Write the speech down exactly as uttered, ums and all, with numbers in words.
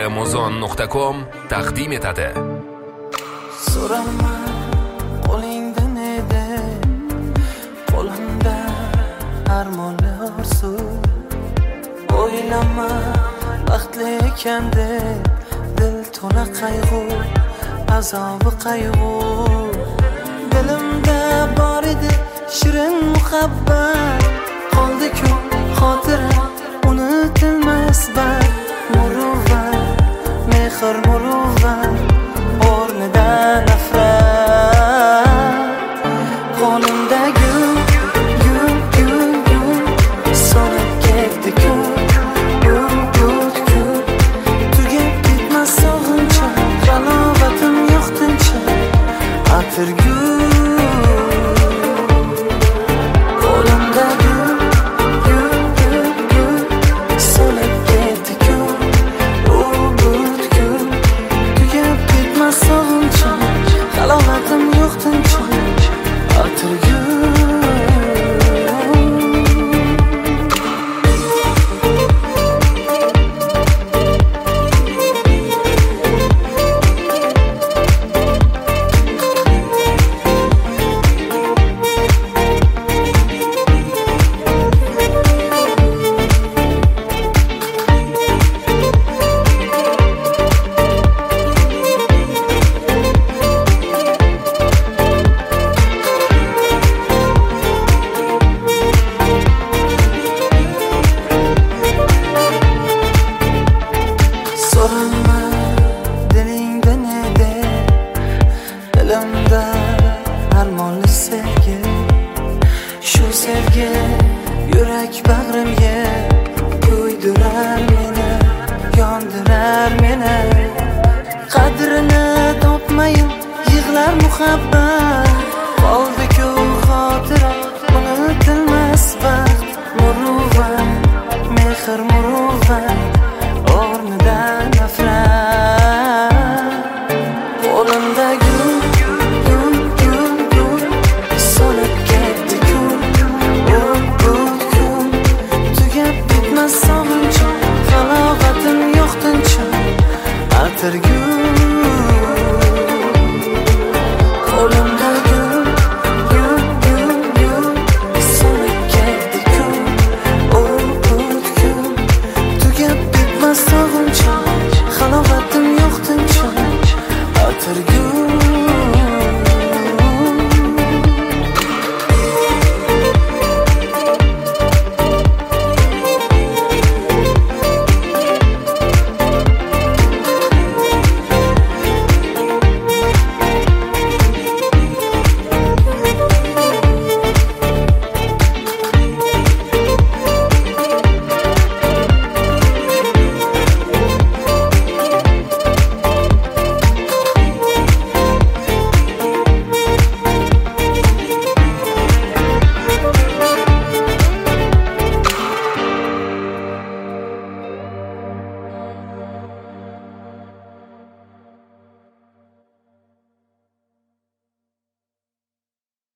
amazon nuqta com taqdim etadi. So'rama qo'lingdan edi, qo'limda armonli orzu. O'ylama baxtli ekan deb, dil to'la qayg'u, azobi qayg'u. Dilimda bor edi shirin muhabbat, qoldi-ku xotira unutilmas bak. Muruvvat, mehr muruvvat, o'rnida nafrat. Qonimda gul, gul, gul, gul, so'nib ketdi kun, gul, gul, gul. Tugab ketmas sog'inchim, halovatim yo'qtincha, atir gul.